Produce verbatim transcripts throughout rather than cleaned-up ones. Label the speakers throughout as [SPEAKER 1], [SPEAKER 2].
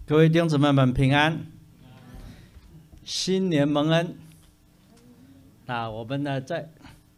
[SPEAKER 1] 各位弟兄姊妹们平安，新年蒙恩。那我们呢在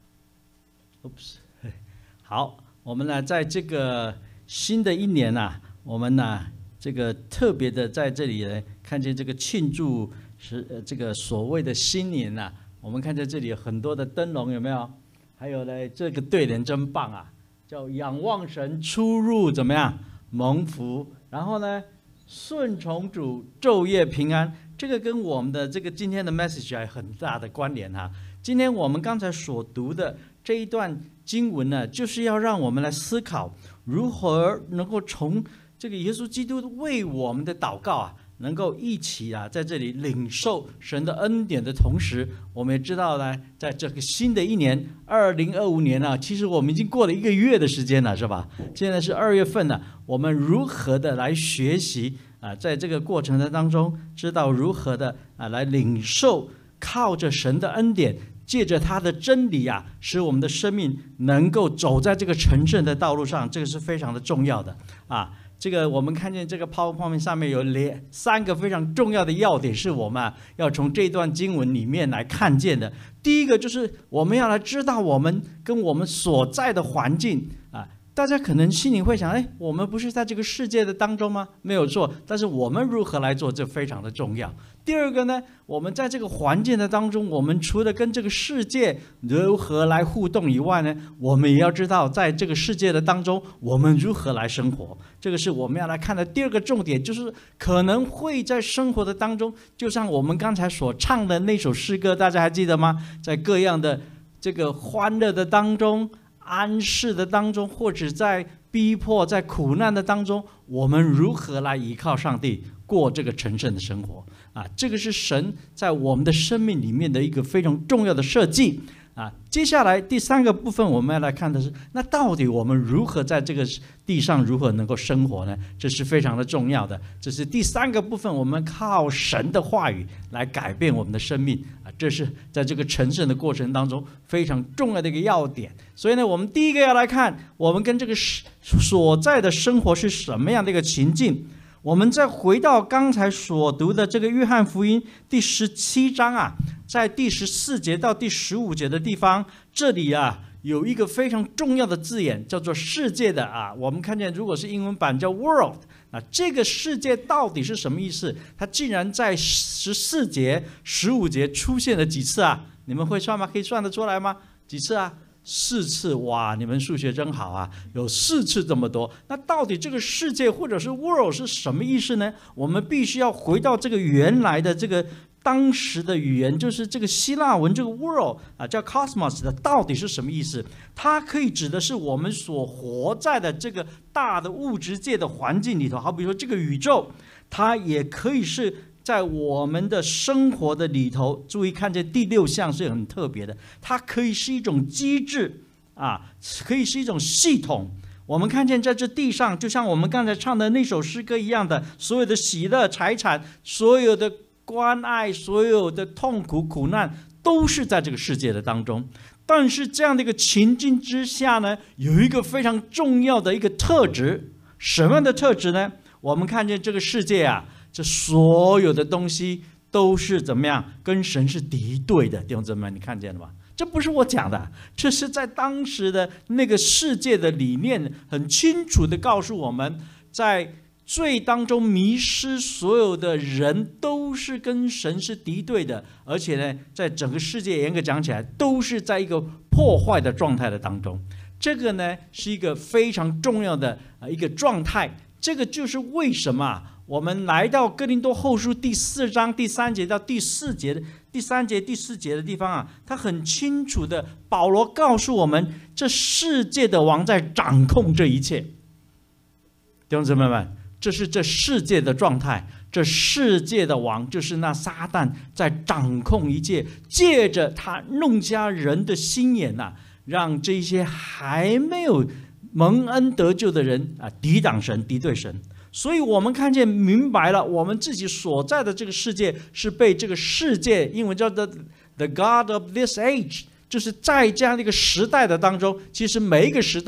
[SPEAKER 1] ，oops， 好，我们呢在这个新的一年啊，我们呢这个特别的在这里呢看见这个庆祝是呃这个所谓的新年呐、啊，我们看见这里有很多的灯笼，有没有？还有呢，这个对联真棒啊，叫仰望神，出入怎么样？蒙福，然后呢？顺从主，昼夜平安，这个跟我们的这个今天的 message 还有很大的关联哈。今天我们刚才所读的这一段经文呢，就是要让我们来思考如何能够从这个耶稣基督为我们的祷告啊，能够一起啊在这里领受神的恩典的同时，我们也知道呢，在这个新的一年二零二五年啊，其实我们已经过了一个月的时间了，是吧？现在是二月份了，我们如何的来学习啊，在这个过程的当中，知道如何的啊来领受，靠着神的恩典，借着他的真理啊，使我们的生命能够走在这个成圣的道路上，这个是非常的重要的啊。这个我们看见这个 PowerPoint 上面有两三个非常重要的要点，是我们、啊、要从这段经文里面来看见的。第一个就是我们要来知道我们跟我们所在的环境啊。大家可能心里会想，哎，我们不是在这个世界的当中吗？没有错，但是我们如何来做，这非常的重要。第二个呢，我们在这个环境的当中，我们除了跟这个世界如何来互动以外呢，我们也要知道，在这个世界的当中，我们如何来生活。这个是我们要来看的第二个重点，就是可能会在生活的当中，就像我们刚才所唱的那首诗歌，大家还记得吗？在各样的这个欢乐的当中，安适的当中，或者在逼迫、在苦难的当中，我们如何来依靠上帝过这个成圣的生活啊？这个是神在我们的生命里面的一个非常重要的设计啊。接下来第三个部分我们要来看的是，那到底我们如何在这个地上如何能够生活呢？这是非常的重要的。这是第三个部分，我们靠神的话语来改变我们的生命啊，这是在这个成圣的过程当中非常重要的一个要点。所以呢，我们第一个要来看我们跟这个所在的生活是什么样的一个情境。我们再回到刚才所读的这个约翰福音第十七章啊，在第十四节到第十五节的地方，这里啊有一个非常重要的字眼，叫做世界的啊。我们看见，如果是英文版叫 world， 那这个世界到底是什么意思？它竟然在十四节、十五节出现了几次啊？你们会算吗？可以算得出来吗？几次啊？四次。哇，你们数学真好啊，有四次这么多。那到底这个世界或者是 world 是什么意思呢？我们必须要回到这个原来的这个当时的语言，就是这个希腊文这个 world 啊，叫 cosmos 的，到底是什么意思？它可以指的是我们所活在的这个大的物质界的环境里头，好比说这个宇宙，它也可以是在我们的生活的里头。注意看见第六项是很特别的，它可以是一种机制啊，可以是一种系统。我们看见在这地上，就像我们刚才唱的那首诗歌一样的，所有的喜乐、财产，所有的关爱，所有的痛苦、苦难，都是在这个世界的当中。但是这样的一个情境之下呢，有一个非常重要的一个特质，什么样的特质呢？我们看见这个世界啊，这所有的东西都是怎么样？跟神是敌对的。弟兄姊妹们，你看见了吗？这不是我讲的，这是在当时的那个世界的理念很清楚的告诉我们，在罪当中迷失所有的人都是跟神是敌对的，而且呢，在整个世界严格讲起来，都是在一个破坏的状态的当中。这个呢，是一个非常重要的一个状态。这个就是为什么我们来到哥林多后书第四章第三节到第四节的第三节第四节的地方啊，他很清楚的，保罗告诉我们，这世界的王在掌控这一切。弟兄姊妹们，这是这世界的状态，这世界的王就是那撒旦在掌控一切，借着他弄瞎人的心眼呐、啊，让这些还没有蒙恩得救的人啊，抵挡神，敌对神。所以我们看见明白了，我们自己所在的这个世界是被这个世界，英文叫做 the God of this age， 就是在这样的一个时代的当中，其实每一个时代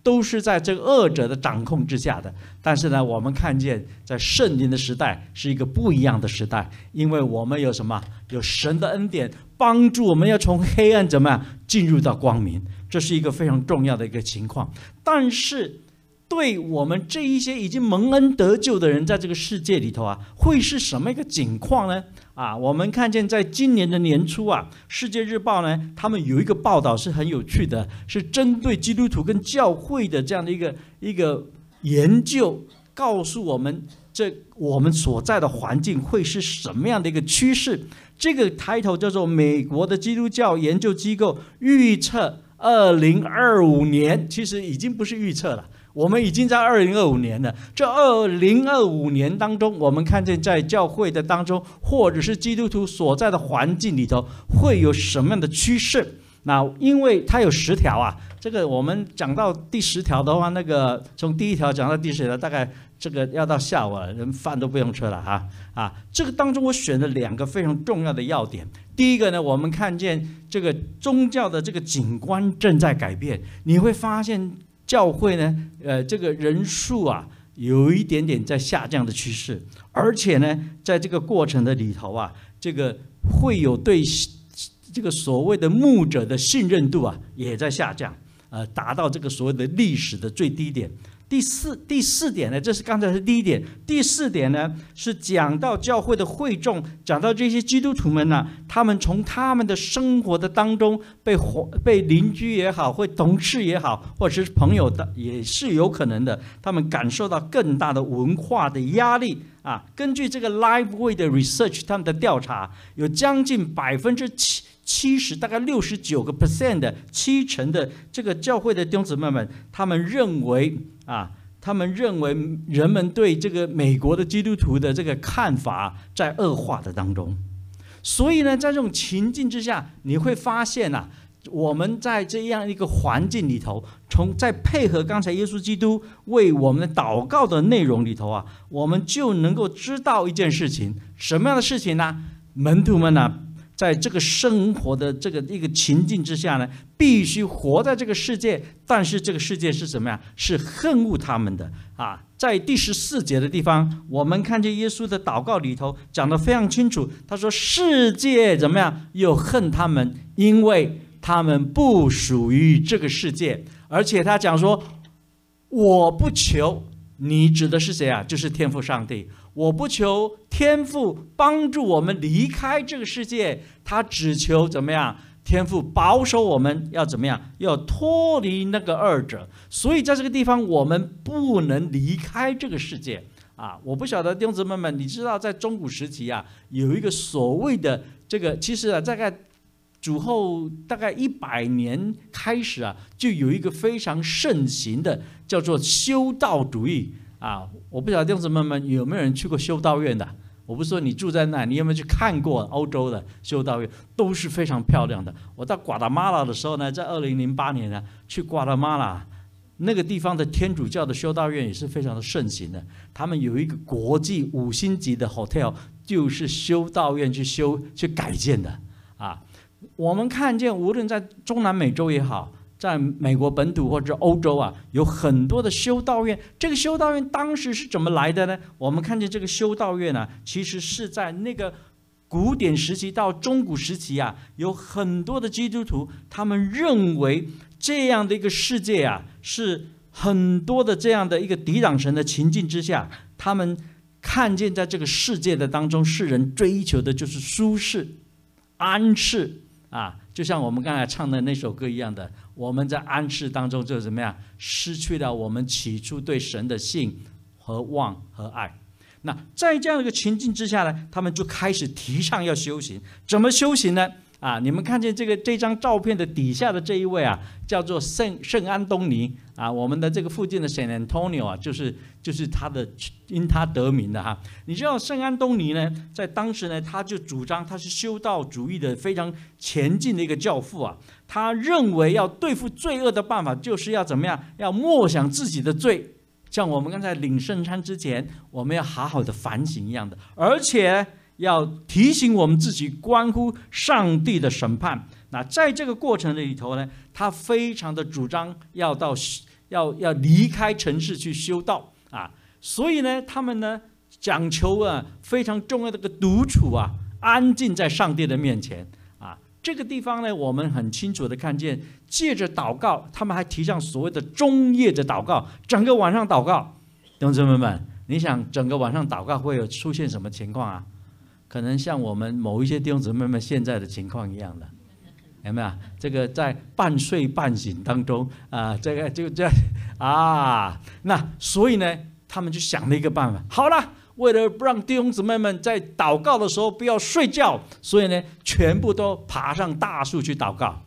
[SPEAKER 1] 都是在这个恶者的掌控之下的。但是呢，我们看见在圣灵的时代是一个不一样的时代，因为我们有什么？有神的恩典帮助我们要从黑暗怎么样进入到光明，这是一个非常重要的一个情况。但是对我们这一些已经蒙恩得救的人，在这个世界里头啊，会是什么一个景况呢？啊，我们看见在今年的年初啊，《世界日报》呢，他们有一个报道是很有趣的，是针对基督徒跟教会的这样的一个一个研究，告诉我们这我们所在的环境会是什么样的一个趋势。这个抬头叫做美国的基督教研究机构预测二零二五年，其实已经不是预测了，我们已经在二零二五年了。这二零二五年当中，我们看见在教会的当中，或者是基督徒所在的环境里头，会有什么样的趋势？那因为它有十条啊，这个我们讲到第十条的话，那个从第一条讲到第十条，大概这个要到下午了，人饭都不用吃了哈啊！这个当中我选了两个非常重要的要点。第一个呢，我们看见这个宗教的这个景观正在改变，你会发现教会呢，呃，这个人数啊，有一点点在下降的趋势，而且呢，在这个过程的里头啊，这个会有对这个所谓的牧者的信任度啊，也在下降，呃，达到这个所谓的历史的最低点。第四第四点呢，这是刚才是第一点。第四点呢，是讲到教会的会众，讲到这些基督徒们呢、啊，他们从他们的生活的当中被被邻居也好，或同事也好，或者是朋友的，也是有可能的，他们感受到更大的文化的压力啊。根据这个 Lifeway 的 research， 他们的调查有将近百分之七。七十大概六十九个 percent 的七成的这个教会的弟兄姊妹们，他们认为啊，他们认为人们对这个美国的基督徒的这个看法在恶化的当中。所以呢，在这种情境之下，你会发现啊，我们在这样一个环境里头，从在配合刚才耶稣基督为我们的祷告的内容里头啊，我们就能够知道一件事情，什么样的事情呢？门徒们呢、啊？在这个生活的这个一个情境之下呢，必须活在这个世界，但是这个世界是什么呀？是恨恶他们的啊！在第十四节的地方，我们看见耶稣的祷告里头讲得非常清楚，他说：“世界怎么样？又恨他们，因为他们不属于这个世界。”而且他讲说：“我不求。”你指的是谁啊？就是天父上帝。我不求天父帮助我们离开这个世界，他只求怎么样？天父保守我们要怎么样？要脱离那个二者。所以在这个地方，我们不能离开这个世界啊！我不晓得弟兄姊妹们，你知道在中古时期啊，有一个所谓的这个，其实啊，大概主后大概一百年开始啊，就有一个非常盛行的叫做修道主义啊。我不晓得弟兄姊妹们有没有人去过修道院的？我不是说你住在那，你有没有去看过欧洲的修道院？都是非常漂亮的。我到瓜达马拉的时候呢，在二零零八年呢，去瓜达马拉那个地方的天主教的修道院也是非常的盛行的。他们有一个国际五星级的 hotel， 就是修道院去修去改建的啊。我们看见，无论在中南美洲也好，在美国本土或者欧洲啊，有很多的修道院。这个修道院当时是怎么来的呢？我们看见这个修道院啊，其实是在那个古典时期到中古时期啊，有很多的基督徒，他们认为这样的一个世界啊，是很多的这样的一个抵挡神的情境之下，他们看见在这个世界的当中，世人追求的就是舒适、安适。啊，就像我们刚才唱的那首歌一样的，我们在安适当中就怎么样，失去了我们起初对神的信和望和爱。那在这样的一个情境之下呢，他们就开始提倡要修行。怎么修行呢？啊，你们看见这个这张照片的底下的这一位啊，叫做圣圣安东尼啊，我们的这个附近的 San Antonio 啊，就是就是他的因他得名的哈。你知道圣安东尼呢，在当时呢，他就主张他是修道主义的非常前进的一个教父啊。他认为要对付罪恶的办法，就是要怎么样？要默想自己的罪，像我们刚才领圣餐之前，我们要好好的反省一样的，而且要提醒我们自己关乎上帝的审判。那在这个过程里头呢，他非常的主张要到要要离开城市去修道啊。所以呢，他们呢讲求啊非常重要的一个独处啊，安静在上帝的面前啊。这个地方呢，我们很清楚的看见，借着祷告，他们还提倡所谓的中夜的祷告，整个晚上祷告。弟兄姊妹们，你想整个晚上祷告会有出现什么情况啊？可能像我们某一些弟兄姊妹们现在的情况一样的，有没有？这个在半睡半醒当中啊，这个就这啊，那所以呢，他们就想了一个办法。好了，为了不让弟兄姊妹们在祷告的时候不要睡觉，所以呢，全部都爬上大树去祷告。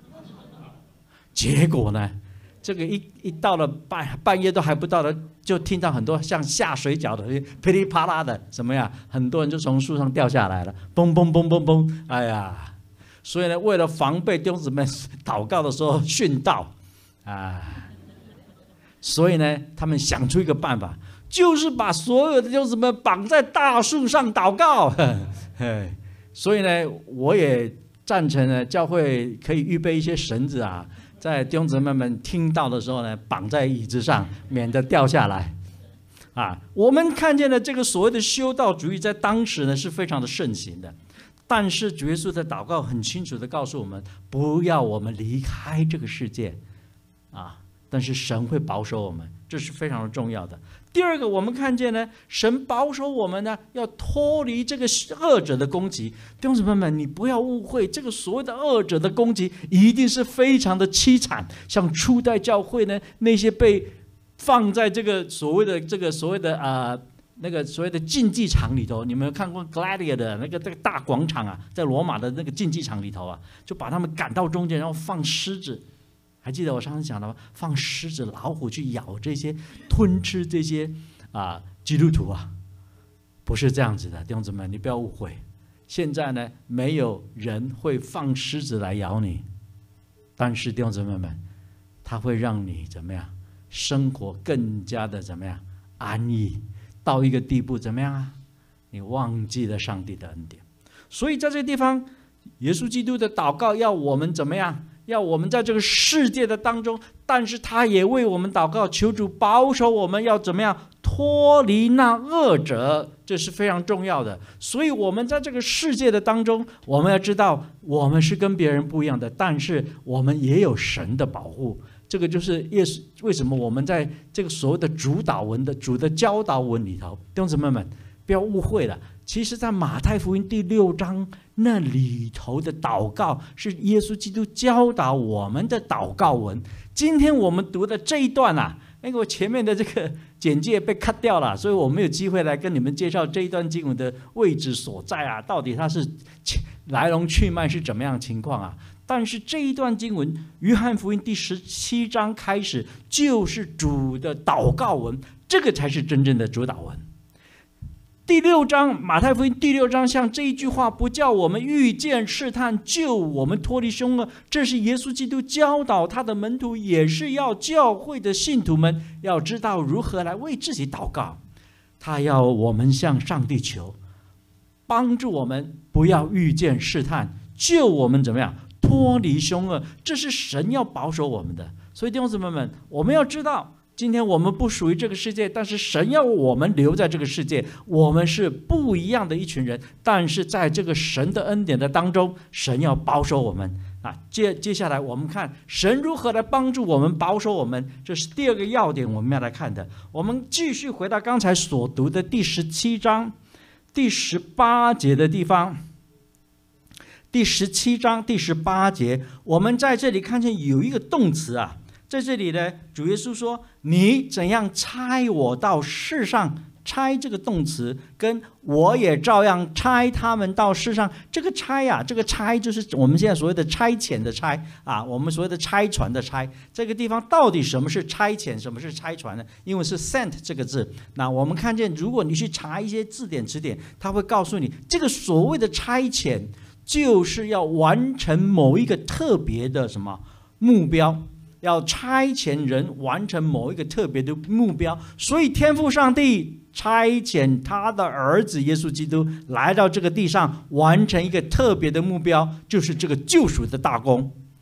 [SPEAKER 1] 结果呢，这个一一到了半半夜都还不到的，就听到很多像下水饺的噼里啪啦的什么呀，很多人就从树上掉下来了，嘣嘣嘣嘣嘣，哎呀！所以呢，为了防备弟兄姊妹祷告的时候殉道啊，所以呢，他们想出一个办法，就是把所有的弟兄姊妹绑在大树上祷告。所以呢，我也赞成呢，教会可以预备一些绳子啊。在弟兄姊妹们听到的时候呢，绑在椅子上，免得掉下来。啊，我们看见的这个所谓的修道主义，在当时呢是非常的盛行的。但是主耶稣的祷告很清楚的告诉我们，不要我们离开这个世界，啊，但是神会保守我们，这是非常的重要的。第二个，我们看见呢，神保守我们呢，要脱离这个恶者的攻击。弟兄姊妹们，你不要误会，这个所谓的恶者的攻击，一定是非常的凄惨。像初代教会呢，那些被放在这个所谓的这个所谓的啊、呃、那个所谓的竞技场里头，你们有看过 Gladiator 的那个这个大广场啊，在罗马的那个竞技场里头啊，就把他们赶到中间，然后放狮子。还记得我上次讲的吗？放狮子、老虎去咬这些、吞吃这些啊基督徒啊，不是这样子的，弟兄姊妹，你不要误会。现在呢，没有人会放狮子来咬你，但是弟兄姊妹们，他会让你怎么样？生活更加的怎么样？安逸到一个地步，怎么样啊？你忘记了上帝的恩典。所以在这个地方，耶稣基督的祷告要我们怎么样？要我们在这个世界的当中，但是他也为我们祷告，求主保守我们要怎么样脱离那恶者，这是非常重要的。所以我们在这个世界的当中，我们要知道我们是跟别人不一样的，但是我们也有神的保护。这个就是耶稣为什么我们在这个所谓的主导文的主的教导文里头，弟兄姊妹们不要误会了。其实在马太福音第六章那里头的祷告，是耶稣基督教导我们的祷告文。今天我们读的这一段啊，那个我前面的这个简介被 cut 掉了，所以我没有机会来跟你们介绍这一段经文的位置所在啊，到底它是来龙去脉是怎么样的情况啊。但是这一段经文，约翰福音第十七章开始就是主的祷告文，这个才是真正的主祷文。第六章，马太福音第六章，像这一句话，不叫我们遇见试探，救我们脱离凶恶，这是耶稣基督教导他的门徒，也是要教会的信徒们要知道如何来为自己祷告。他要我们向上帝求，帮助我们不要遇见试探，救我们怎么样脱离凶恶，这是神要保守我们的。所以弟兄姊妹们，我们要知道，今天我们不属于这个世界，但是神要我们留在这个世界，我们是不一样的一群人，但是在这个神的恩典的当中，神要保守我们啊。接接下来我们看神如何来帮助我们保守我们，这是第二个要点我们要来看的。我们继续回到刚才所读的第十七章第十八节的地方。第十七章第十八节，我们在这里看见有一个动词啊，在这里呢，主耶稣说：“你怎样差我到世上？”差这个动词跟我也照样差他们到世上。这个差呀、啊，这个差就是我们现在所谓的差遣的差啊，我们所谓的差传的差。这个地方到底什么是差遣，什么是差传呢？因为是 sent 这个字。那我们看见，如果你去查一些字典词典，它会告诉你，这个所谓的差遣，就是要完成某一个特别的什么目标。要差遣人完成某一个特别的目标，所以天父上帝差遣他的儿子耶稣基督来到这个地上，完成一个特别的目标，就是这个救赎的大功。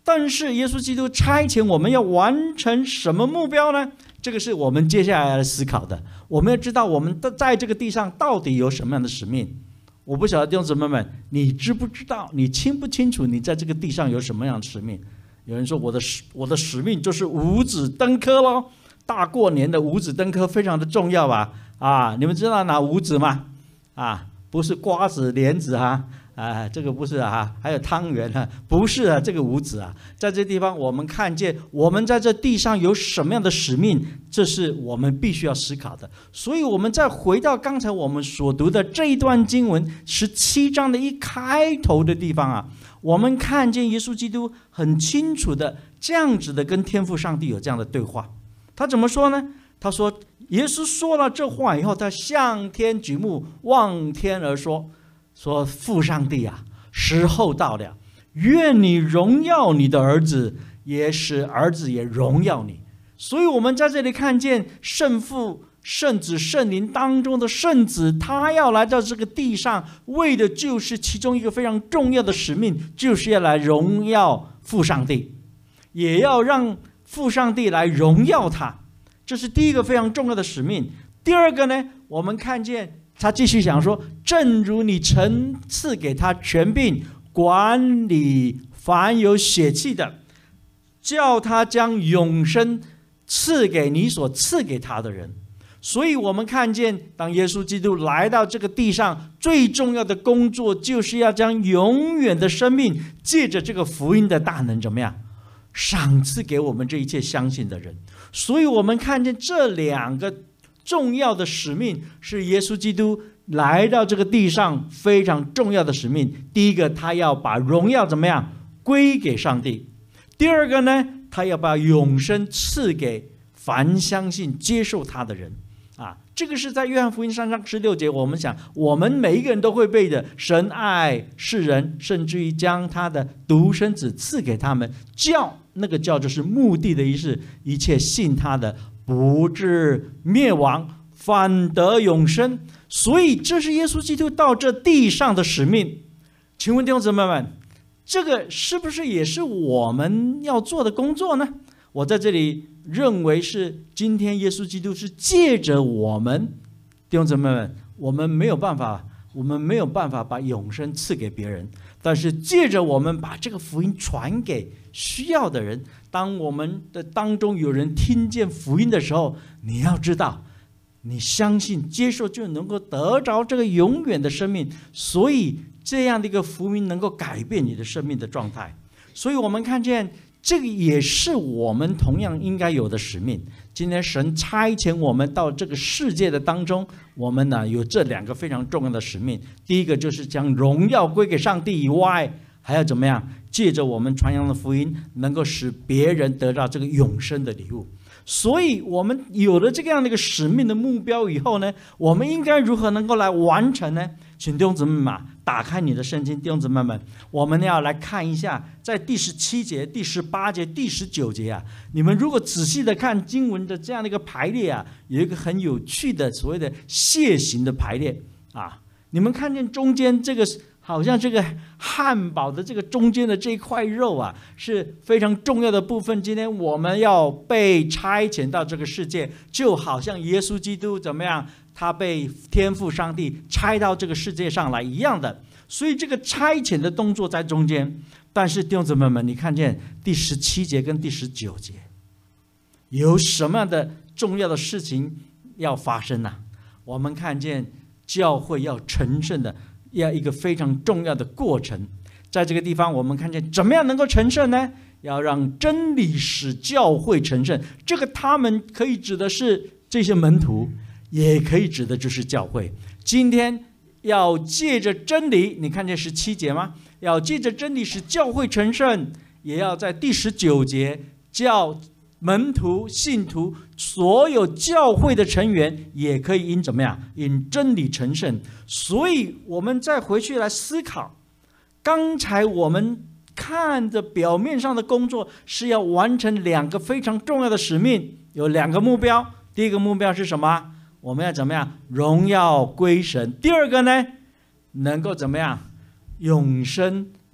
[SPEAKER 1] 但是耶稣基督差遣我们要完成什么目标呢？这个是我们接下来来思考的。我们要知道我们在这个地上到底有什么样的使命。我不晓得弟兄姊妹们，你知不知道，你清不清楚你在这个地上有什么样的使命？有人说我的使我的使命就是五子登科咯，大过年的五子登科非常的重要吧？啊，你们知道哪五子吗？啊，不是瓜子莲子哈、啊，啊，这个不是啊，还有汤圆啊，不是啊，这个五子啊，在这地方我们看见我们在这地上有什么样的使命，这是我们必须要思考的。所以我们再回到刚才我们所读的这一段经文十七章的一开头的地方啊，我们看见耶稣基督很清楚的这样子的跟天父上帝有这样的对话。他怎么说呢？他说耶稣说了这话以后，他向天举目，望天而说，说父上帝啊，时候到了，愿你荣耀你的儿子，也使儿子也荣耀你。所以我们在这里看见圣父、圣子、圣灵当中的圣子，他要来到这个地上，为的就是其中一个非常重要的使命，就是要来荣耀父上帝，也要让父上帝来荣耀他。这是第一个非常重要的使命。第二个呢，我们看见他继续讲说，正如你曾赐给他权柄管理凡有血气的，叫他将永生赐给你所赐给他的人。所以我们看见当耶稣基督来到这个地上，最重要的工作就是要将永远的生命借着这个福音的大能怎么样赏赐给我们这一切相信的人。所以我们看见这两个重要的使命是耶稣基督来到这个地上非常重要的使命。第一个，他要把荣耀怎么样归给上帝；第二个呢，他要把永生赐给凡相信接受他的人啊。这个是在约翰福音三章十六节，我们想我们每一个人都会背的，神爱世人，甚至于将他的独生子赐给他们，叫那个叫就是目的的意思，一切信他的不至灭亡，反得永生。所以这是耶稣基督到这地上的使命。请问弟兄姊妹们，这个是不是也是我们要做的工作呢？我在这里认为是今天耶稣基督是借着我们弟兄姊妹们，我们没有办法我们没有办法把永生赐给别人，但是借着我们把这个福音传给需要的人。当我们的当中有人听见福音的时候，你要知道，你相信接受就能够得着这个永远的生命。所以这样的一个福音能够改变你的生命的状态。所以我们看见这个也是我们同样应该有的使命。今天神差遣我们到这个世界的当中，我们呢有这两个非常重要的使命。第一个就是将荣耀归给上帝以外，还要怎么样借着我们传扬的福音，能够使别人得到这个永生的礼物。所以我们有了这样的一个使命的目标以后呢，我们应该如何能够来完成呢？请弟兄姊妹们打开你的圣经，弟兄姊妹们，我们要来看一下，在第十七节、第十八节、第十九节啊，你们如果仔细的看经文的这样的一个排列啊，有一个很有趣的所谓的楔形的排列啊。你们看见中间这个好像这个汉堡的这个中间的这一块肉啊，是非常重要的部分。今天我们要被差遣到这个世界，就好像耶稣基督怎么样，他被天父上帝差到这个世界上来一样的。所以这个差遣的动作在中间。但是弟兄姊妹们，你看见第十七节跟第十九节有什么样的重要的事情要发生呢、啊？我们看见教会要成圣的要一个非常重要的过程。在这个地方我们看见怎么样能够成圣呢？要让真理使教会成圣。这个他们可以指的是这些门徒，也可以指的就是教会。今天要借着真理，你看见十七节吗？要借着真理使教会成圣，也要在第十九节叫门徒、信徒，所有教会的成员也可以因怎么样？因真理成圣。所以我们再回去来思考，刚才我们看着表面上的工作是要完成两个非常重要的使命，有两个目标。第一个目标是什么？我们要怎么样？荣耀归神。第二个呢，能够怎么样？永生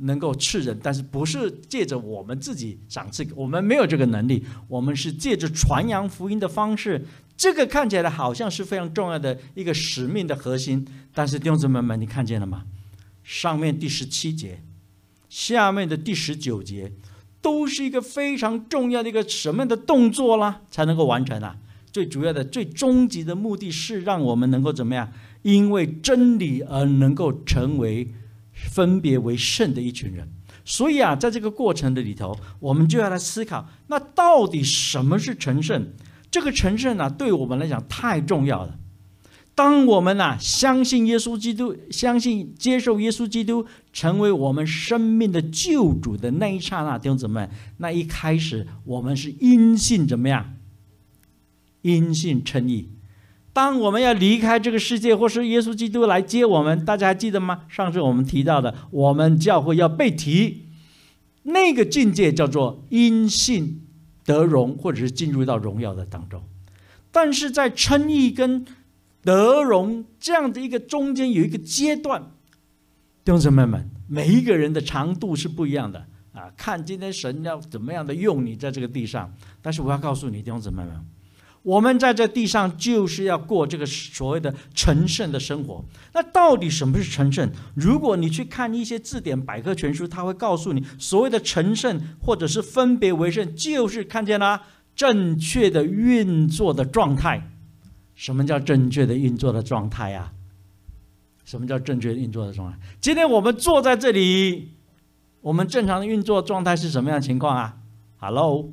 [SPEAKER 1] 能够赐人，但是不是借着我们自己赏赐，我们没有这个能力，我们是借着传扬福音的方式。这个看起来好像是非常重要的一个使命的核心，但是弟兄姊妹们，你看见了吗？上面第十七节，下面的第十九节，都是一个非常重要的一个什么样的动作啦，才能够完成啊？最主要的、最终极的目的是让我们能够怎么样？因为真理而能够成为分别为圣的一群人。所以啊，在这个过程的里头，我们就要来思考，那到底什么是成圣？这个成圣啊，对我们来讲太重要了。当我们啊相信耶稣基督，相信接受耶稣基督成为我们生命的救主的那一刹那，弟兄姊妹，那一开始我们是因信怎么样？因信称义。当我们要离开这个世界，或是耶稣基督来接我们，大家还记得吗？上次我们提到的，我们教会要被提，那个境界叫做因信得荣，或者是进入到荣耀的当中。但是在称义跟得荣这样的一个中间有一个阶段，弟兄姊妹们，每一个人的长度是不一样的啊。看今天神要怎么样的用你在这个地上，但是我要告诉你，弟兄姊妹们，我们在这地上就是要过这个所谓的成圣的生活。那到底什么是成圣？如果你去看一些字典百科全书，它会告诉你，所谓的成圣或者是分别为圣，就是看见了正确的运作的状态。什么叫正确的运作的状态啊？什么叫正确的运作的状态？今天我们坐在这里，我们正常的运作状态是什么样的情况啊 ？Hello，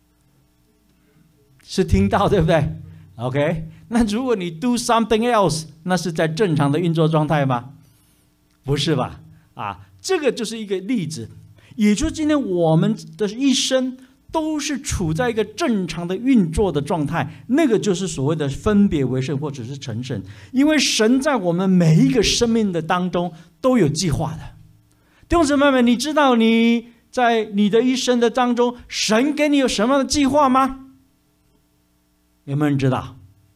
[SPEAKER 1] 是听到对不对 ？OK， 那如果你 do something else， 那是在正常的运作状态吗？不是吧？啊，这个就是一个例子。也就是今天我们的一生都是处在一个正常的运作的状态，那个就是所谓的分别为圣或者是成圣。因为神在我们每一个生命的当中都有计划的。弟兄姊妹们，你知道你在你的一生的当中，神给你有什么样的计划吗？有没有人知道？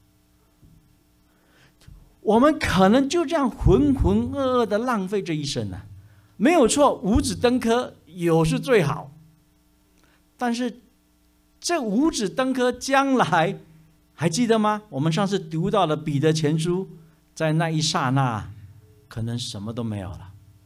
[SPEAKER 1] 我们可能就这样浑浑噩噩的浪费这一生呢、啊？没有错，五子登科有是最好。但是这五子登科将来还记得吗？我们上次读到了彼得前书，在那一刹那可能什么都没有了。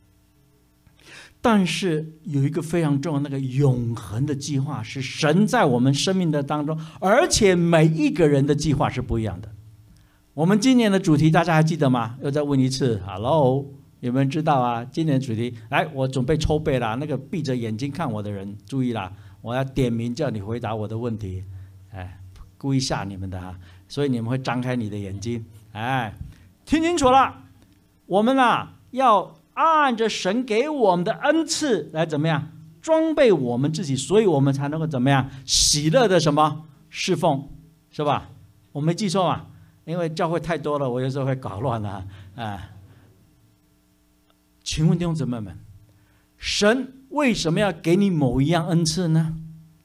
[SPEAKER 1] 但是有一个非常重要那个永恒的计划，是神在我们生命的当中，而且每一个人的计划是不一样的。我们今年的主题大家还记得吗？又再问一次 Hello， 有没有人知道啊？今年的主题，来，我准备抽背啦，那个闭着眼睛看我的人注意啦，我要点名叫你回答我的问题，哎，故意吓你们的啊，所以你们会张开你的眼睛，哎，听清楚了，我们啊要按着神给我们的恩赐来怎么样装备我们自己，所以我们才能够怎么样喜乐的什么侍奉，是吧？我没记错嘛？因为教会太多了，我有时候会搞乱了啊、哎。请问弟兄姊妹们，神为什么要给你某一样恩赐呢？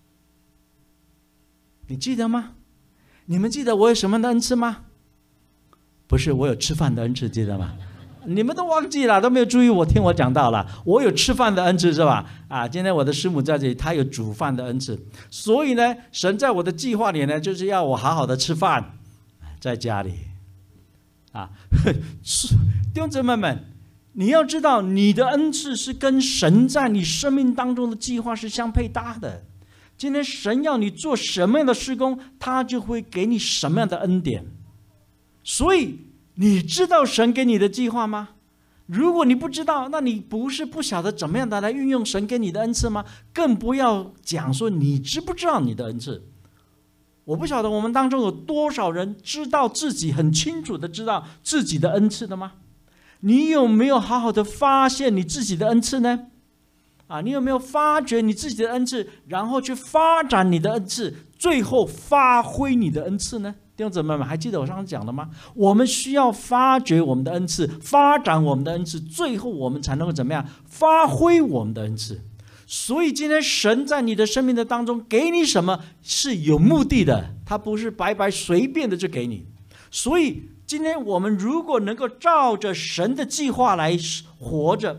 [SPEAKER 1] 你记得吗？你们记得我有什么的恩赐吗？不是，我有吃饭的恩赐，记得吗？你们都忘记了，都没有注意我听我讲到了，我有吃饭的恩赐是吧？啊，今天我的师母在这里，她有煮饭的恩赐，所以呢，神在我的计划里呢，就是要我好好的吃饭，在家里，啊，弟兄姊妹们。你要知道，你的恩赐是跟神在你生命当中的计划是相配搭的。今天神要你做什么样的事工，他就会给你什么样的恩典。所以你知道神给你的计划吗？如果你不知道，那你不是不晓得怎么样的来运用神给你的恩赐吗？更不要讲说你知不知道你的恩赐。我不晓得我们当中有多少人知道自己很清楚的知道自己的恩赐的吗？你有没有好好的发现你自己的恩赐呢？啊，你有没有发掘你自己的恩赐，然后去发展你的恩赐，最后发挥你的恩赐呢？弟兄姊妹们，还记得我上次讲的吗？我们需要发掘我们的恩赐，发展我们的恩赐，最后我们才能够怎么样发挥我们的恩赐。所以今天神在你的生命的当中给你什么是有目的的，他不是白白随便的就给你。所以今天我们如果能够照着神的计划来活着，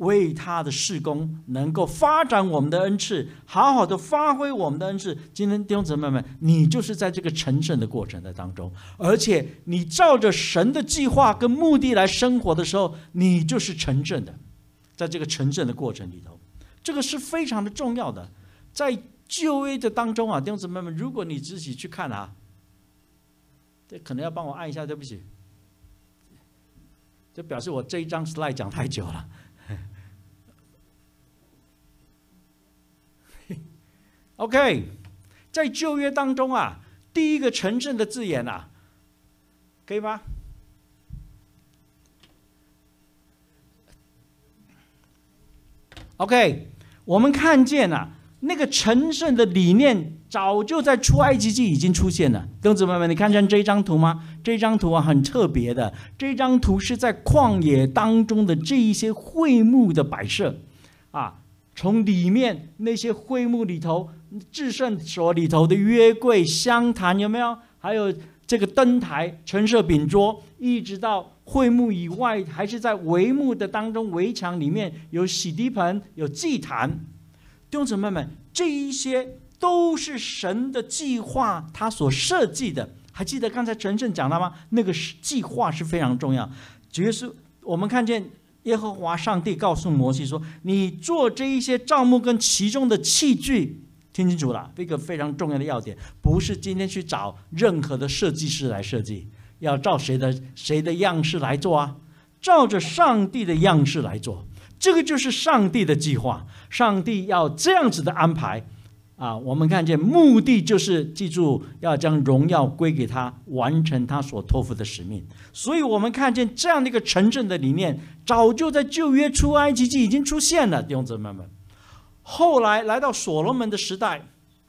[SPEAKER 1] 为他的事工能够发展我们的恩赐，好好的发挥我们的恩赐。今天弟兄姊妹们，你就是在这个成圣的过程的当中，而且你照着神的计划跟目的来生活的时候，你就是成圣的。在这个成圣的过程里头，这个是非常的重要的。在旧约的当中啊，弟兄姊妹们，如果你自己去看啊，这可能要帮我按一下，对不起，这表示我这一张 slide 讲太久了。OK， 在旧约当中啊，第一个成圣的字眼啊，可以吗？OK， 我们看见啊，那个成圣的理念早就在出埃及记已经出现了。弟兄姊妹们，你看见这张图吗？这张图啊很特别的，这张图是在旷野当中的这一些会幕的摆设啊，从里面那些会幕里头，至圣所里头的约柜、香坛有没有？还有这个灯台、陈设饼桌，一直到会幕以外，还是在帷幕的当中，围墙里面有洗涤盆、有祭坛。弟兄姊妹们，这一些都是神的计划，他所设计的。还记得刚才陈胜讲了吗？那个计划是非常重要。就是我们看见耶和华上帝告诉摩西说：“你做这一些帐幕跟其中的器具。”听清楚了，这个非常重要的要点，不是今天去找任何的设计师来设计，要照谁的谁的样式来做啊？照着上帝的样式来做，这个就是上帝的计划。上帝要这样子的安排啊！我们看见目的就是记住，要将荣耀归给他，完成他所托付的使命。所以我们看见这样的一个成圣的理念，早就在旧约出埃及记已经出现了，弟兄姊妹们。后来来到所罗门的时代，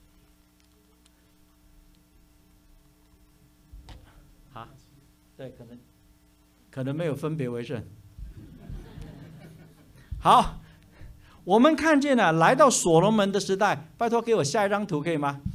[SPEAKER 1] 啊，对，可能可能没有分别为圣。好，我们看见了，来到所罗门的时代，拜托给我下一张图可以吗？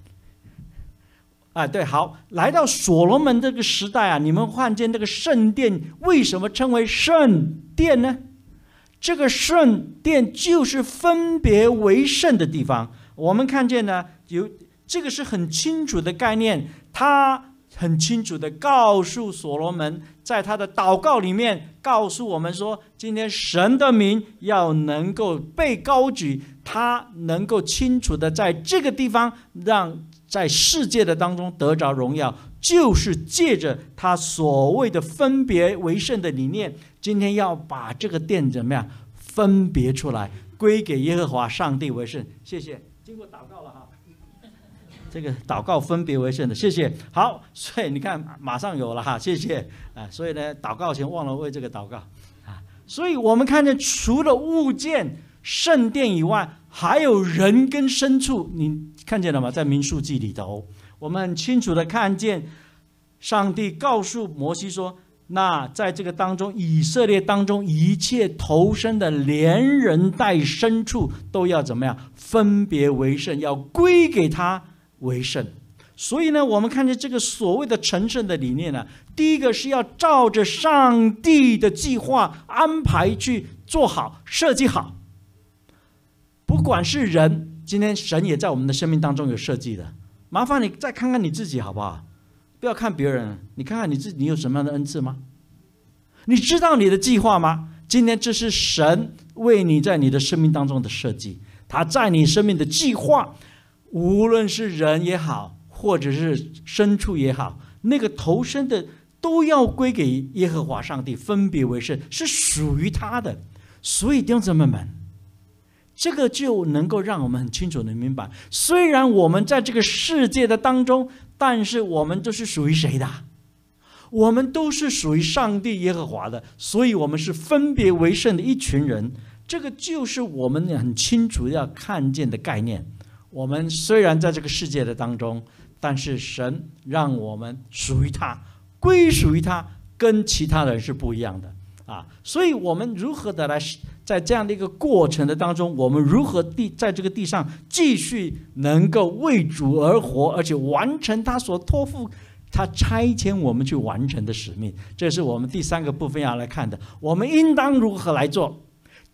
[SPEAKER 1] 啊，对，好，来到所罗门这个时代啊，你们看见这个圣殿为什么称为圣殿呢？这个圣殿就是分别为圣的地方。我们看见呢，有这个是很清楚的概念，他很清楚的告诉所罗门，在他的祷告里面告诉我们说，今天神的名要能够被高举，他能够清楚的在这个地方让在世界的当中得着荣耀，就是借着他所谓的分别为圣的理念，今天要把这个殿怎么样分别出来，归给耶和华上帝为圣。谢谢，经过祷告了哈，这个祷告分别为圣的，谢谢。好，所以你看马上有了哈，谢谢啊。所以呢，祷告前忘了为这个祷告啊。所以我们看见除了物件圣殿以外，还有人跟牲畜，你看见了吗？在民数记里头，我们很清楚的看见上帝告诉摩西说，那在这个当中，以色列当中一切投生的，连人带牲畜都要怎么样分别为圣，要归给他为圣。所以呢，我们看见这个所谓的成圣的理念呢，第一个是要照着上帝的计划安排去做好设计好。不管是人，今天神也在我们的生命当中有设计的。麻烦你再看看你自己好不好？不要看别人，你看看你自己，你有什么样的恩赐吗？你知道你的计划吗？今天这是神为你在你的生命当中的设计，他在你生命的计划，无论是人也好，或者是牲畜也好，那个投生的都要归给耶和华上帝，分别为圣，是属于他的。所以弟兄姊妹们，这个就能够让我们很清楚的明白，虽然我们在这个世界的当中，但是我们都是属于谁的？我们都是属于上帝耶和华的，所以我们是分别为圣的一群人。这个就是我们很清楚要看见的概念。我们虽然在这个世界的当中，但是神让我们属于他，归属于他，跟其他人是不一样的啊。所以我们如何的来在这样的一个过程的当中，我们如何地在这个地上继续能够为主而活，而且完成他所托付他差遣我们去完成的使命，这是我们第三个部分要来看的。我们应当如何来做？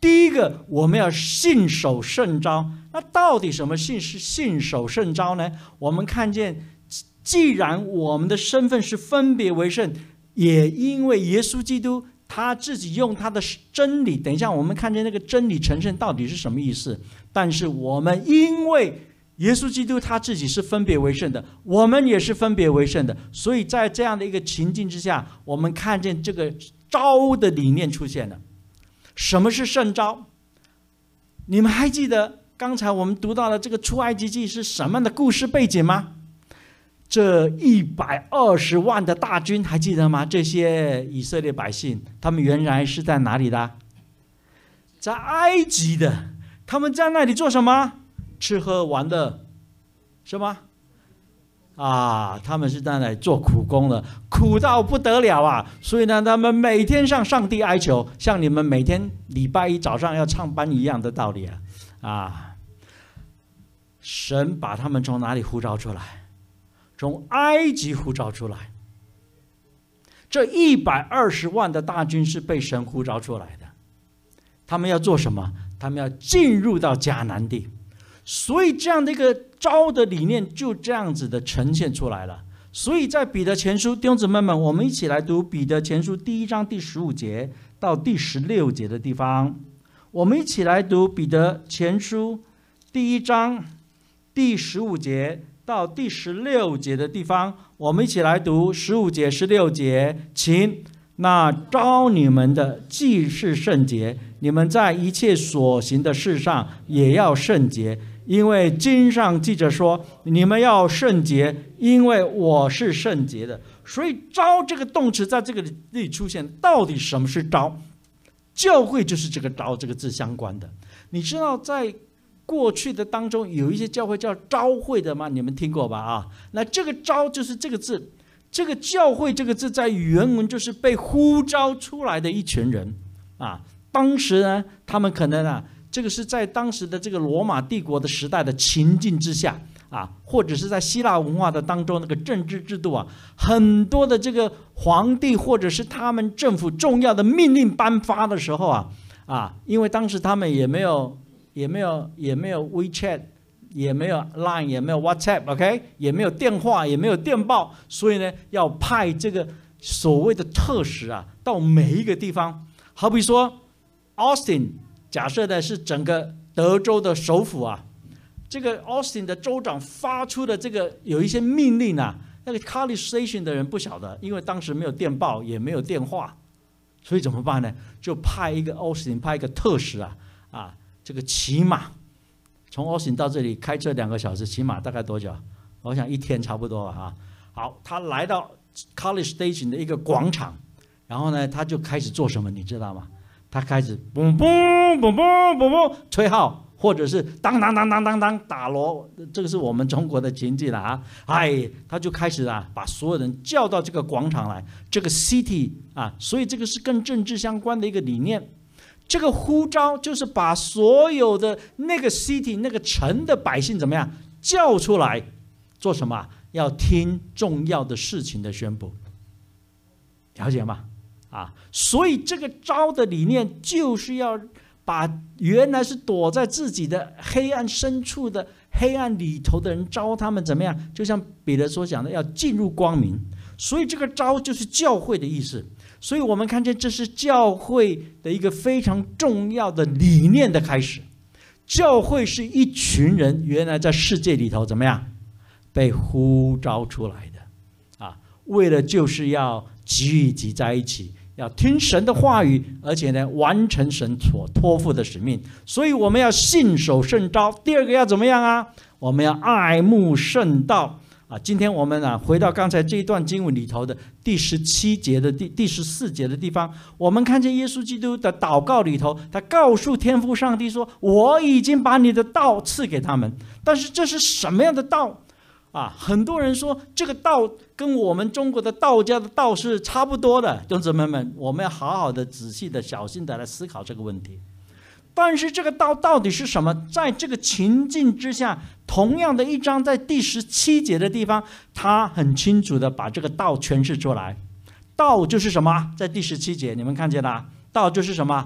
[SPEAKER 1] 第一个，我们要信守圣召。那到底什么信是信守圣召呢？我们看见，既然我们的身份是分别为圣，也因为耶稣基督他自己用他的真理，等一下我们看见那个真理成圣到底是什么意思。但是我们因为耶稣基督他自己是分别为圣的，我们也是分别为圣的，所以在这样的一个情境之下，我们看见这个召的理念出现了。什么是圣召？你们还记得刚才我们读到的这个出埃及记是什么样的故事背景吗？这一百二十万的大军还记得吗？这些以色列百姓他们原来是在哪里的？在埃及的。他们在那里做什么？吃喝玩乐，是吗？啊，他们是在那里做苦工的，苦到不得了啊！所以呢，他们每天向上帝哀求，像你们每天礼拜一早上要唱班一样的道理啊！啊，神把他们从哪里呼召出来？从埃及呼召出来。这一百二十万的大军是被神呼召出来的，他们要做什么？他们要进入到迦南地。所以这样的一个召的理念就这样子的呈现出来了。所以在彼得前书，弟兄姊妹们，我们一起来读彼得前书第一章第十五节到第十六节的地方。我们一起来读彼得前书第一章第十五节到第十六节的地方。我们一起来读十五节十六节，请。那召你们的既是圣洁，你们在一切所行的事上也要圣洁，因为经上记着说，你们要圣洁，因为我是圣洁的。所以召这个动词在这个里出现，到底什么是召？教会就是这个召这个字相关的。你知道在过去的当中有一些教会叫召会的吗？你们听过吧？啊，那这个召就是这个字。这个教会这个字在原文就是被呼召出来的一群人啊。当时呢，他们可能啊，这个是在当时的这个罗马帝国的时代的情境之下啊，或者是在希腊文化的当中那个政治制度啊，很多的这个皇帝或者是他们政府重要的命令颁发的时候啊啊，因为当时他们也没有也没有也没有 WeChat。也没有 Line， 也没有 WhatsApp，OK， 也没有电话，也没有电报，所以呢，要派这个所谓的特使啊，到每一个地方。好比说 Austin， 假设的是整个德州的首府啊，这个 Austin 的州长发出的这个有一些命令啊，那个 College Station 的人不晓得，因为当时没有电报，也没有电话，所以怎么办呢？就派一个 Austin， 派一个特使啊，啊，这个骑马。从 Austin 到这里开车两个小时，起码大概多久？我想一天差不多吧哈。好，他来到 College Station 的一个广场，然后呢，他就开始做什么？你知道吗？他开始嘣嘣嘣嘣嘣嘣吹号，或者是当当当当当当打锣，这个是我们中国的情景了啊。哎，他就开始啊，把所有人叫到这个广场来，这个 city 啊，所以这个是跟政治相关的一个理念。这个呼召就是把所有的那个 city 那个城的百姓怎么样叫出来，做什么？要听重要的事情的宣布，了解吗？啊，所以这个召的理念就是要把原来是躲在自己的黑暗深处的黑暗里头的人召他们怎么样？就像彼得所讲的，要进入光明。所以这个召就是教会的意思。所以我们看见这是教会的一个非常重要的理念的开始。教会是一群人原来在世界里头怎么样被呼召出来的啊，为了就是要聚集在一起，要听神的话语，而且呢完成神所托付的使命。所以我们要信守圣召。第二个要怎么样啊？我们要爱慕圣道。啊，今天我们啊回到刚才这一段经文里头的第十七节的第第十四节的地方，我们看见耶稣基督的祷告里头，他告诉天父上帝说：“我已经把你的道赐给他们。”但是这是什么样的道啊？很多人说这个道跟我们中国的道家的道是差不多的。弟兄姊妹们，我们要好好的、仔细的、小心的来思考这个问题。但是这个道到底是什么？在这个情境之下，同样的一章在第十七节的地方，他很清楚的把这个道诠释出来。道就是什么？在第十七节你们看见了，道就是什么？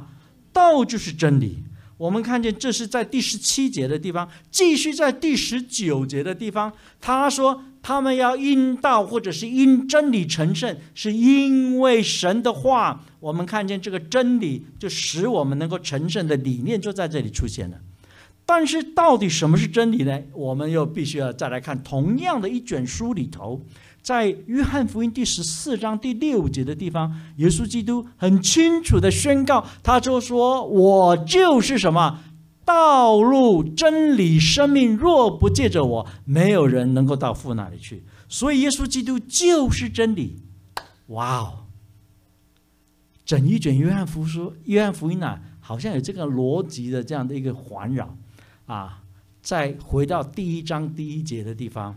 [SPEAKER 1] 道就是真理。我们看见这是在第十七节的地方，继续在第十九节的地方，他说他们要因道或者是因真理成圣，是因为神的话。我们看见这个真理就使我们能够成圣的理念就在这里出现了。但是到底什么是真理呢？我们又必须要再来看同样的一卷书里头，在约翰福音第十四章第六节的地方，耶稣基督很清楚的宣告，他就说我就是什么道路真理生命，若不借着我，没有人能够到父那里去。所以耶稣基督就是真理。哇哦，整一卷约翰福音约翰福音啊，好像有这个逻辑的这样的一个环绕啊。再回到第一章第一节的地方，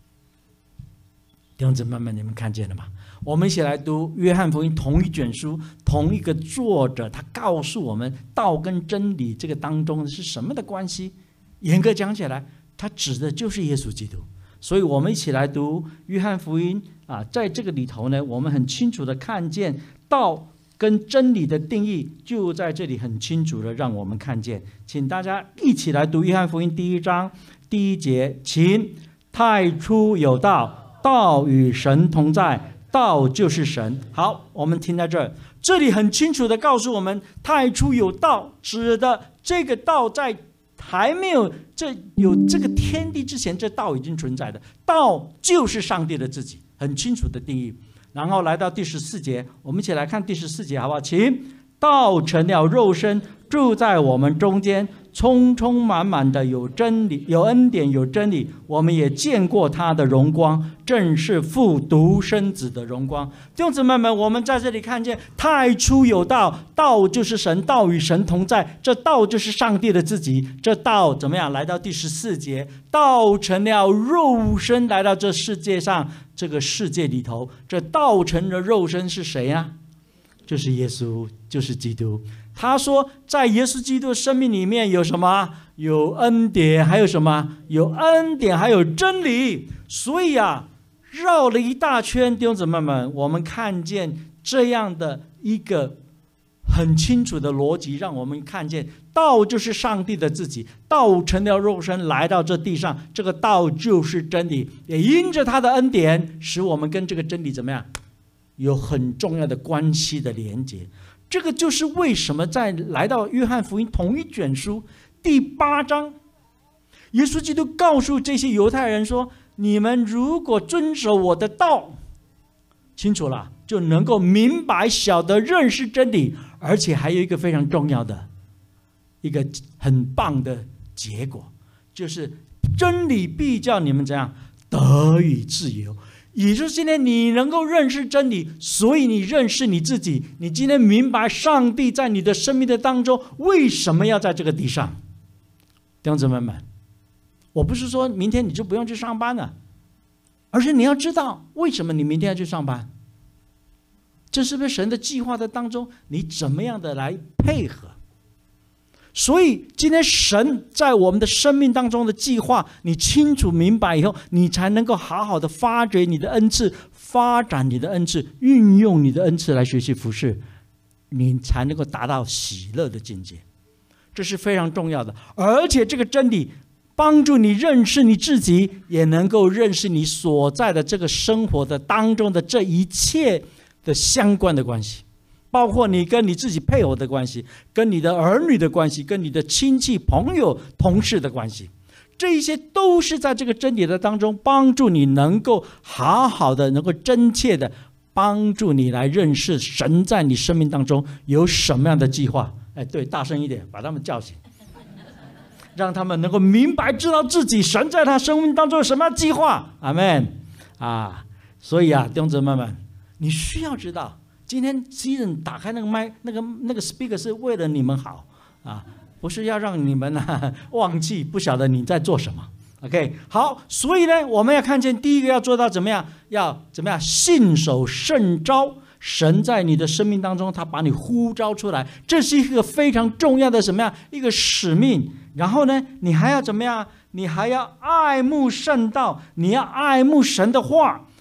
[SPEAKER 1] 弟兄姊妹们，你们看见了吗？我们一起来读约翰福音同一卷书，同一个作者，他告诉我们道跟真理这个当中是什么的关系。严格讲起来，他指的就是耶稣基督。所以我们一起来读约翰福音啊，在这个里头呢，我们很清楚的看见道跟真理的定义，就在这里很清楚的让我们看见。请大家一起来读约翰福音第一章第一节，请。太初有道，道与神同在，道就是神。好，我们停在这儿。这里很清楚的告诉我们，太初有道，指的这个道在还没有这有这个天地之前，这道已经存在的。道就是上帝的自己，很清楚的定义。然后来到第十四节，我们一起来看第十四节好不好？请。道成了肉身，住在我们中间，充充满满的有真理，有恩典，有真理。我们也见过他的荣光，正是父独生子的荣光。弟兄姊妹们，我们在这里看见太初有道，道就是神，道与神同在，这道就是上帝的自己。这道怎么样？来到第十四节，道成了肉身，来到这世界上，这个世界里头，这道成的肉身是谁呀？就是耶稣，就是基督。他说在耶稣基督的生命里面有什么？有恩典，还有什么？有恩典，还有真理。所以啊，绕了一大圈，弟兄姊妹们，我们看见这样的一个很清楚的逻辑，让我们看见道就是上帝的自己，道成了肉身来到这地上，这个道就是真理，也因着他的恩典，使我们跟这个真理怎么样？有很重要的关系的连结。这个就是为什么在来到约翰福音同一卷书第八章，耶稣基督告诉这些犹太人说，你们如果遵守我的道，清楚了，就能够明白晓得认识真理，而且还有一个非常重要的一个很棒的结果，就是真理必叫你们怎样得以自由。也就是今天你能够认识真理，所以你认识你自己，你今天明白上帝在你的生命的当中为什么要在这个地上。弟兄姊妹们，我不是说明天你就不用去上班了，而是你要知道为什么你明天要去上班，这是不是神的计划的当中，你怎么样的来配合。所以今天神在我们的生命当中的计划，你清楚明白以后，你才能够好好的发掘你的恩赐，发展你的恩赐，运用你的恩赐来学习服事，你才能够达到喜乐的境界。这是非常重要的。而且这个真理帮助你认识你自己，也能够认识你所在的这个生活的当中的这一切的相关的关系，包括你跟你自己配偶的关系，跟你的儿女的关系，跟你的亲戚朋友同事的关系，这一些都是在这个真理的当中帮助你能够好好的能够真切的帮助你来认识神在你生命当中有什么样的计划。哎，对，大声一点，把他们叫醒，让他们能够明白知道自己神在他生命当中有什么样的计划。阿们啊！所以啊，弟兄姊妹们，你需要知道，今天 Season 打开那个麦，那个那个 speaker 是为了你们好啊，不是要让你们啊忘记不晓得你在做什么。OK， 好，所以呢，我们要看见第一个要做到怎么样，要怎么样信守圣召。神在你的生命当中，他把你呼召出来，这是一个非常重要的什么样一个使命。然后呢，你还要怎么样？你还要爱慕圣道，你要爱慕神的话。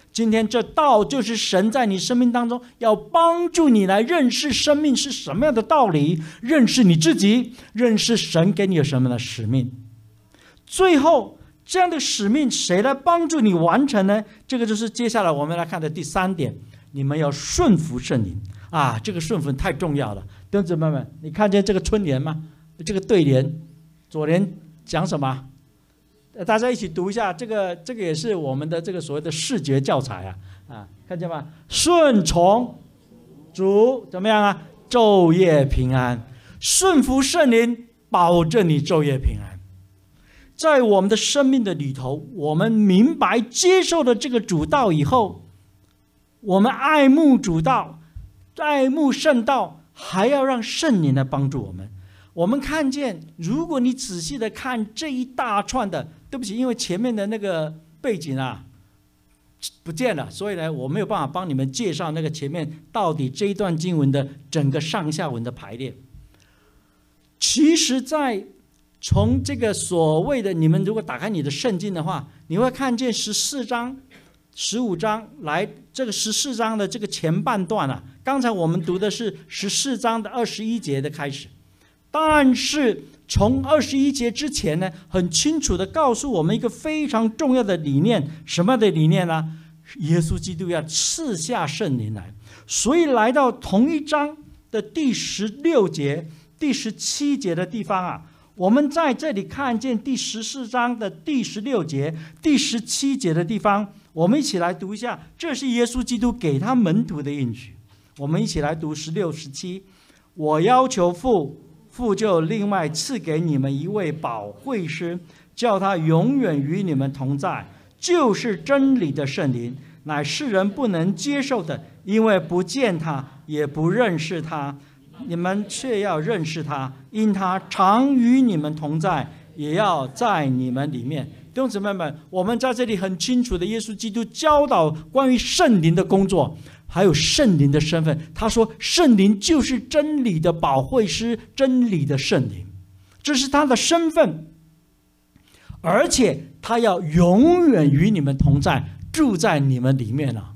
[SPEAKER 1] 今天这道就是神在你生命当中要帮助你来认识生命是什么样的道理，认识你自己，认识神给你有什么样的使命。最后这样的使命谁来帮助你完成呢？这个就是接下来我们来看的第三点，你们要顺服圣灵啊！这个顺服太重要了。弟兄姊妹们，你看见这个春联吗？这个对联左联讲什么？大家一起读一下，这个这个也是我们的这个所谓的视觉教材啊啊，看见吗？顺从主怎么样啊？昼夜平安，顺服圣灵，保证你昼夜平安。在我们的生命的里头，我们明白接受了这个主道以后，我们爱慕主道，爱慕圣道，还要让圣灵来帮助我们。我们看见，如果你仔细的看这一大串的，对不起，因为前面的那个背景啊不见了，所以呢，我没有办法帮你们介绍那个前面到底这一段经文的整个上下文的排列。其实在从这个所谓的，你们如果打开你的圣经的话，你会看见十四章、十五章来，这个十四章的这个前半段啊，刚才我们读的是十四章的二十一节的开始。但是从二十一节之前呢，很清楚的告诉我们一个非常重要的理念，什么样的理念呢？耶稣基督要赐下圣灵来。所以来到同一章的第十六节、第十七节的地方啊，我们在这里看见第十四章的第十六节、第十七节的地方，我们一起来读一下，这是耶稣基督给他门徒的应许。我们一起来读十六、十七。我要求父，父就另外赐给你们一位保惠师，叫他永远与你们同在，就是真理的圣灵，乃世人不能接受的，因为不见他，也不认识他。你们却要认识他，因他常与你们同在，也要在你们里面。弟兄姊妹们，我们在这里很清楚的，耶稣基督教导关于圣灵的工作，还有圣灵的身份。他说圣灵就是真理的保惠师，真理的圣灵，这是他的身份，而且他要永远与你们同在，住在你们里面啊。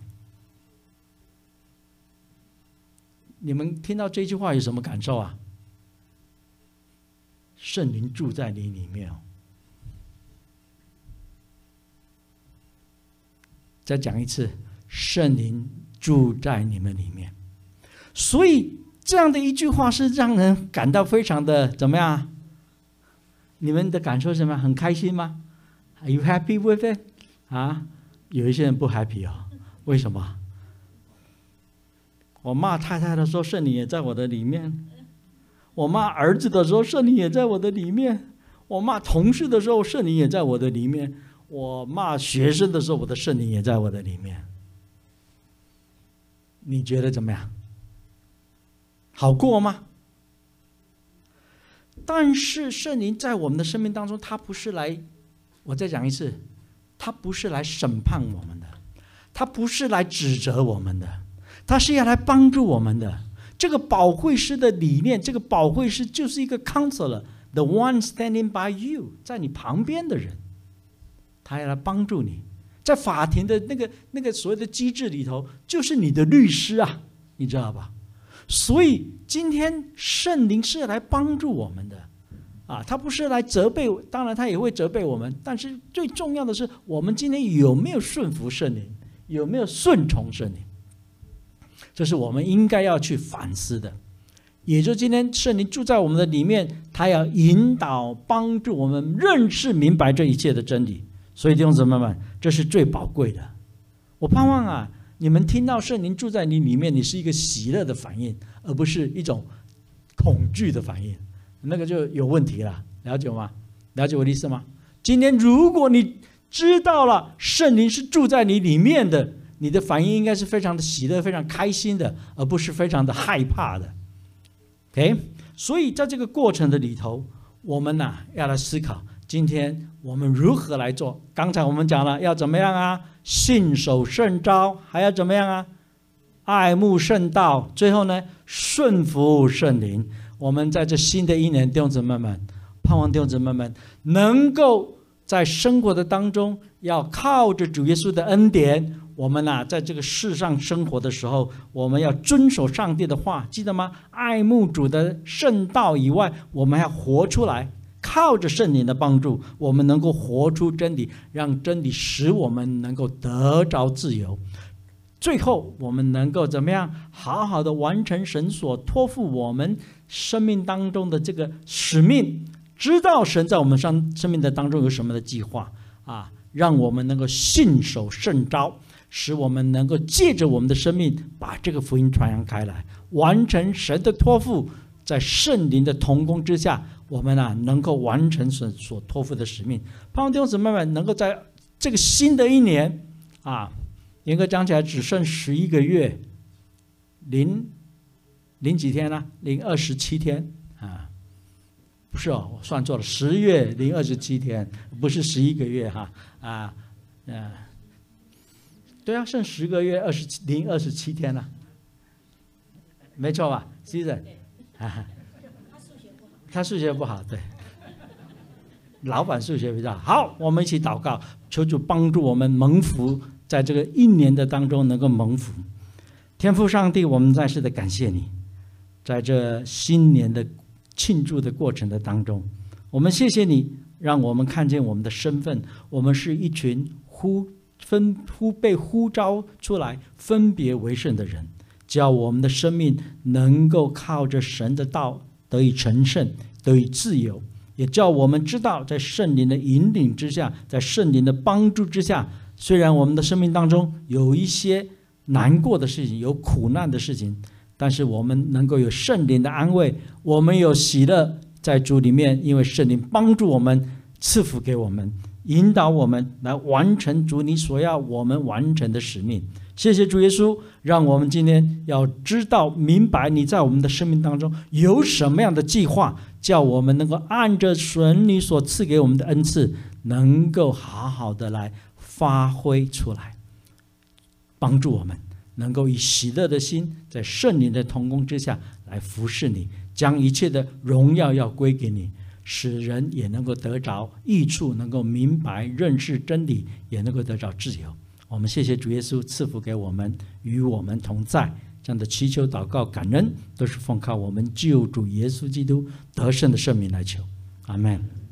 [SPEAKER 1] 你们听到这句话有什么感受啊？圣灵住在你里面哦。再讲一次，圣灵住在你们里面。所以这样的一句话是让人感到非常的怎么样？你们的感受是什么？很开心吗？ Are you happy with it？ 啊，有一些人不 happy 哦。为什么？我骂太太的时候，圣灵也在我的里面；我骂儿子的时候，圣灵也在我的里面；我骂同事的时候，圣灵也在我的里面；我骂学生的时候，我的圣灵也在我的里面。你觉得怎么样？好过吗？但是圣灵在我们的生命当中，他不是来，我再讲一次，他不是来审判我们的，他不是来指责我们的，他是要来帮助我们的。这个保惠师的理念，这个保惠师就是一个 counselor，the one standing by you， 在你旁边的人，他要来帮助你。在法庭的那个那个所谓的机制里头，就是你的律师啊，你知道吧？所以今天圣灵是来帮助我们的啊，他不是来责备，当然他也会责备我们，但是最重要的是，我们今天有没有顺服圣灵，有没有顺从圣灵，这是我们应该要去反思的。也就今天圣灵住在我们的里面，他要引导帮助我们认识明白这一切的真理。所以弟兄姊妹们，这是最宝贵的。我盼望啊，你们听到圣灵住在你里面，你是一个喜乐的反应，而不是一种恐惧的反应，那个就有问题了，了解吗？了解我的意思吗？今天如果你知道了圣灵是住在你里面的，你的反应应该是非常的喜乐，非常开心的，而不是非常的害怕的。OK， 所以在这个过程的里头，我们呢、啊、要来思考，今天我们如何来做？刚才我们讲了要怎么样啊？信守圣召，还要怎么样啊？爱慕圣道，最后呢，顺服圣灵。我们在这新的一年，弟兄姊妹们，盼望弟兄姊妹们能够在生活的当中，要靠着主耶稣的恩典， 我们啊，在这个世上生活的时候，我们要遵守上帝的话，记得吗？爱慕主的圣道以外，我们还要活出来，靠着圣灵的帮助，我们能够活出真理，让真理使我们能够得着自由。最后我们能够怎么样好好的完成神所托付我们生命当中的这个使命，知道神在我们生生命的当中有什么的计划啊，让我们能够信守圣召，使我们能够借着我们的生命把这个福音传扬开来，完成神的托付，在圣灵的同工之下，我们啊能够完成神所托付的使命。盼望弟兄姊妹们能够在这个新的一年啊，严格讲起来只剩十一个月，零零几天呢、啊？零二十七天啊，不是哦，我算错了，十月零二十七天，不是十一个月哈啊啊，对啊，剩十个月二十七零二十七天了、啊，没错吧 ？Susan 啊，他数学不好，对，老板数学比较好。好，我们一起祷告，求主帮助我们蒙福。在这个一年的当中能够蒙福。天父上帝，我们再次的感谢你，在这新年的庆祝的过程的当中，我们谢谢你让我们看见我们的身份，我们是一群呼分呼被呼召出来分别为圣的人，叫我们的生命能够靠着神的道得以成圣，得以自由，也叫我们知道在圣灵的引领之下，在圣灵的帮助之下，虽然我们的生命当中有一些难过的事情，有苦难的事情，但是我们能够有圣灵的安慰，我们有喜乐在主里面，因为圣灵帮助我们，赐福给我们，引导我们来完成主你所要我们完成的使命。谢谢主耶稣，让我们今天要知道明白你在我们的生命当中有什么样的计划，叫我们能够按着神你所赐给我们的恩赐，能够好好的来发挥出来，帮助我们能够以喜乐的心，在圣灵的同工之下来服侍你，将一切的荣耀要归给你，使人也能够得着益处，能够明白认识真理，也能够得着自由。我们谢谢主耶稣赐福给我们，与我们同在。这样的祈求祷告感恩，都是奉靠我们救主耶稣基督得胜的圣名来求。阿们。